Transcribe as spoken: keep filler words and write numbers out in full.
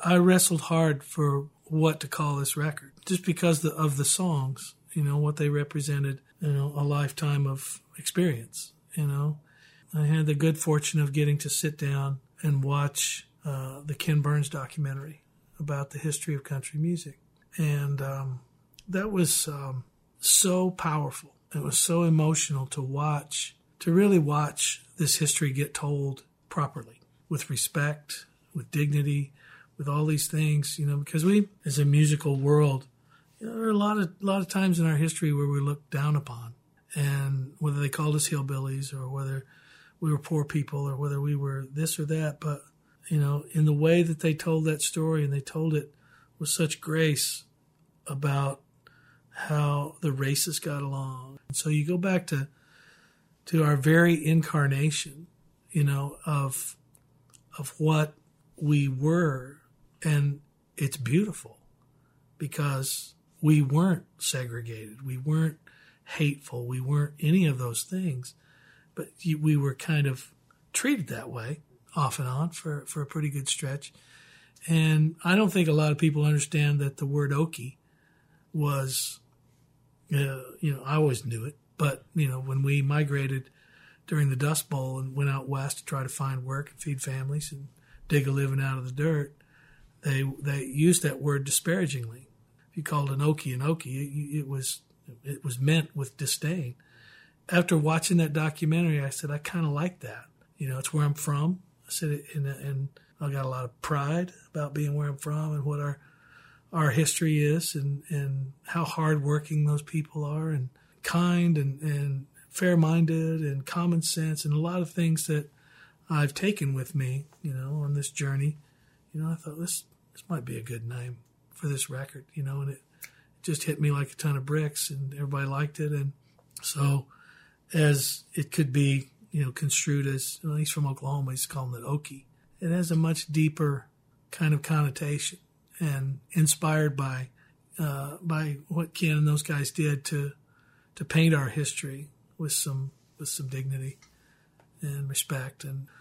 I wrestled hard for what to call this record, just because the, of the songs, you know, what they represented, you know, a lifetime of experience, you know. I had the good fortune of getting to sit down and watch uh, the Ken Burns documentary about the history of country music. And um, that was um, so powerful. It was so emotional to watch, to really watch this history get told properly, with respect, with dignity, with all these things, you know, because we, as a musical world, you know, there are a lot of, a lot of times in our history where we looked down upon, and whether they called us hillbillies or whether we were poor people or whether we were this or that, but, you know, in the way that they told that story, and they told it with such grace about how the races got along. And so you go back to to our very incarnation, you know, of of what we were, and it's beautiful because we weren't segregated, we weren't hateful, we weren't any of those things, but we were kind of treated that way off and on for, for a pretty good stretch. And I don't think a lot of people understand that the word Okie was, uh, you know, I always knew it, but, you know, when we migrated during the Dust Bowl and went out west to try to find work and feed families and dig a living out of the dirt, they they used that word disparagingly. If you called an Okie an Okie, it, it was it was meant with disdain. After watching that documentary, I said, I kind of like that. You know, it's where I'm from. I said, and, and I got a lot of pride about being where I'm from and what our our history is, and, and how hardworking those people are, and kind and, and fair-minded and common sense, and a lot of things that I've taken with me, you know, on this journey. You know, I thought this this might be a good name for this record, you know, and it just hit me like a ton of bricks, and everybody liked it. And so as it could be, you know, construed as, you know, he's from Oklahoma, he's calling it Okie. It has a much deeper kind of connotation, and inspired by uh, by what Ken and those guys did to to paint our history with some with some dignity and respect. And